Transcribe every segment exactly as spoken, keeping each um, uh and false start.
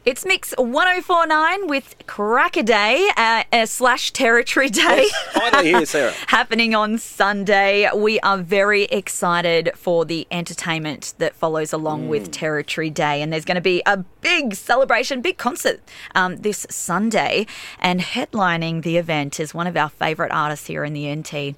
It's Mix one oh four point nine with Cracker Day uh, uh, slash Territory Day. Yes, finally here, Sarah. Happening on Sunday. We are very excited for the entertainment that follows along mm. with Territory Day. And there's going to be a big celebration, big concert um, this Sunday. And headlining the event is one of our favourite artists here in the N T,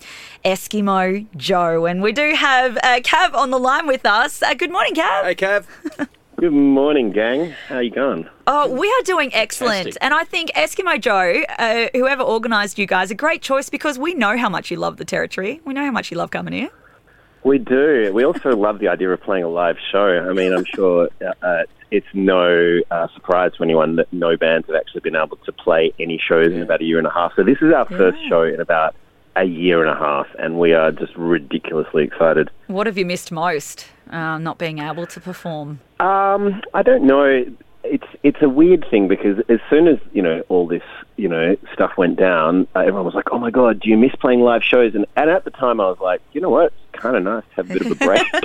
Eskimo Joe. And we do have uh, Cav on the line with us. Uh, good morning, Cav. Hey, Cav. Good morning, gang. How you going? Oh, we are doing excellent. Fantastic. And I think Eskimo Joe, uh, whoever organised you guys, a great choice because we know how much you love the Territory. We know how much you love coming here. We do. We also love the idea of playing a live show. I mean, I'm sure uh, it's no uh, surprise to anyone that no bands have actually been able to play any shows yeah. in about a year and a half. So this is our yeah. first show in about a year and a half, and we are just ridiculously excited. What have you missed most, uh, not being able to perform? Um, I don't know. It's it's a weird thing because as soon as, you know, all this, you know, stuff went down, uh, everyone was like, oh my God, do you miss playing live shows? And, and at the time I was like, you know what, it's kind of nice to have a bit of a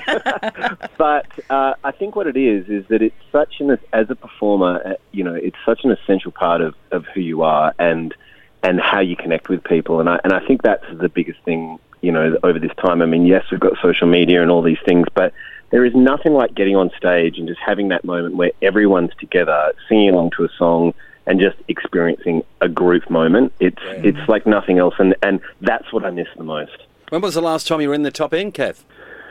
break. But uh, I think what it is, is that it's such an, as a performer, uh, you know, it's such an essential part of, of who you are and and how you connect with people. And I, and I think that's the biggest thing, you know, over this time. I mean, yes, we've got social media and all these things, but there is nothing like getting on stage and just having that moment where everyone's together, singing along to a song and just experiencing a group moment. It's yeah. it's like nothing else, and, and that's what I miss the most. When was the last time you were in the top end, Kath?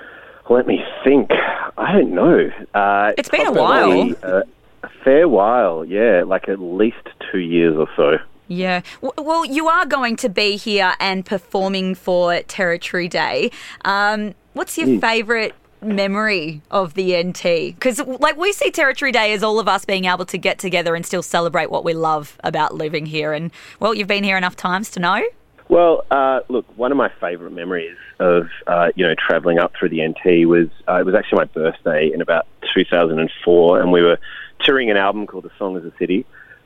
Let me think. I don't know. Uh, it's been a while. Uh, a fair while, yeah, like at least two years or so. Yeah. Well, you are going to be here and performing for Territory Day. Um, what's your mm. favourite memory of the N T? Because, like, we see Territory Day as all of us being able to get together and still celebrate what we love about living here. And, well, you've been here enough times to know. Well, uh, look, one of my favourite memories of, uh, you know, travelling up through the N T was, uh, it was actually my birthday in about two thousand four, and we were touring an album called The Song of the City.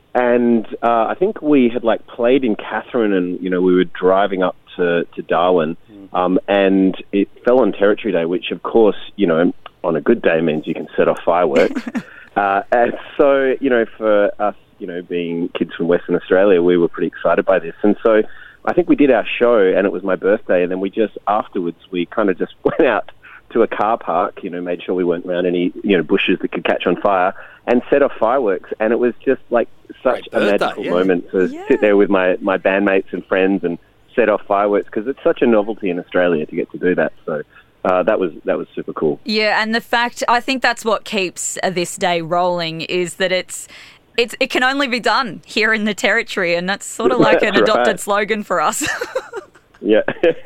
And uh, I think we had, like, played in Katherine and, you know, we were driving up to, to Darwin, um, and it fell on Territory Day, which, of course, you know, on a good day means you can set off fireworks. uh, and so, you know, for us, you know, being kids from Western Australia, we were pretty excited by this. And so I think we did our show, and it was my birthday, and then we just, afterwards, we kind of just went out to a car park, you know, made sure we weren't around any, you know, bushes that could catch on fire, and set off fireworks. And it was just like such a magical yeah. moment to yeah. sit there with my, my bandmates and friends and set off fireworks, because it's such a novelty in Australia to get to do that. So uh, that was that was super cool. Yeah, and the fact, I think that's what keeps this day rolling, is that it's it's it can only be done here in the Territory, and that's sort of like an adopted right. slogan for us. Yeah,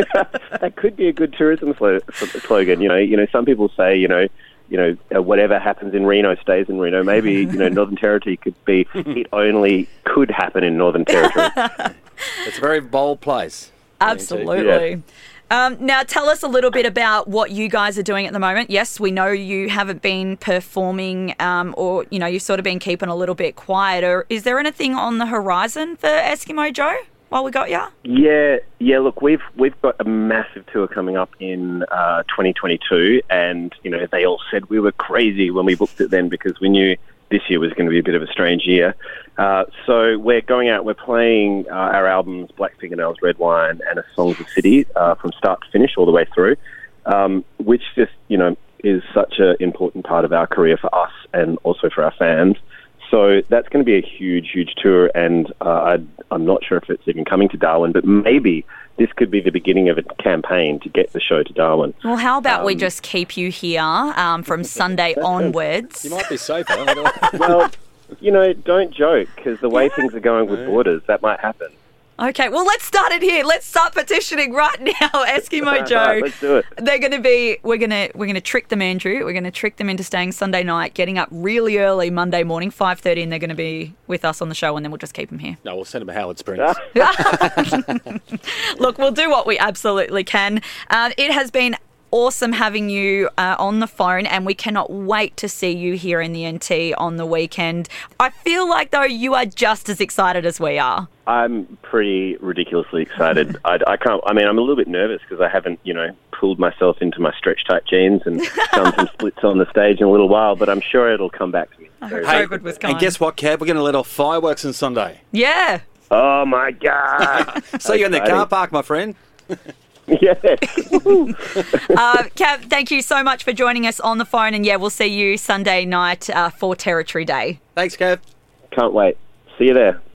that could be a good tourism slo- slogan. You know, you know, some people say, you know, you know, uh, whatever happens in Reno stays in Reno. Maybe, you know, Northern Territory could be, it only could happen in Northern Territory. It's a very bold place. Absolutely. Yeah. Um, now, tell us a little bit about what you guys are doing at the moment. Yes, we know you haven't been performing um, or, you know, you've sort of been keeping a little bit quieter. Is there anything on the horizon for Eskimo Joe while we got you? Yeah, yeah. Look, we've we've got a massive tour coming up in uh, twenty twenty-two, and you know they all said we were crazy when we booked it then because we knew this year was going to be a bit of a strange year. Uh, so we're going out. We're playing uh, our albums Black Fingernails, Red Wine, and A Song of the City uh, from start to finish, all the way through, um, which just you know is such an important part of our career for us and also for our fans. So that's going to be a huge, huge tour, and uh, I, I'm not sure if it's even coming to Darwin, but maybe this could be the beginning of a campaign to get the show to Darwin. Well, how about um, we just keep you here um, from Sunday onwards? You might be safer. Well, you know, don't joke, because the way yeah. things are going with borders, that might happen. Okay, well, let's start it here. Let's start petitioning right now, Eskimo Joe. Right, let's do it. They're going to be. We're going to. We're going to trick them, Andrew. We're going to trick them into staying Sunday night, getting up really early Monday morning, five thirty, and they're going to be with us on the show, and then we'll just keep them here. No, we'll send them a Howard Springs. Look, we'll do what we absolutely can. Uh, it has been awesome having you uh, on the phone, and we cannot wait to see you here in the N T on the weekend. I feel like, though, you are just as excited as we are. I'm pretty ridiculously excited. I, I can't. I mean, I'm a little bit nervous because I haven't, you know, pulled myself into my stretch tight jeans and done some splits on the stage in a little while. But I'm sure it'll come back to me. I hope Hey, COVID was kind. and guess what, Kev? We're going to let off fireworks on Sunday. Yeah. Oh my God! See you in the Exciting. car park, my friend. Yeah. Uh, Kev, thank you so much for joining us on the phone. And yeah, we'll see you Sunday night uh, for Territory Day. Thanks, Kev. Can't wait. See you there.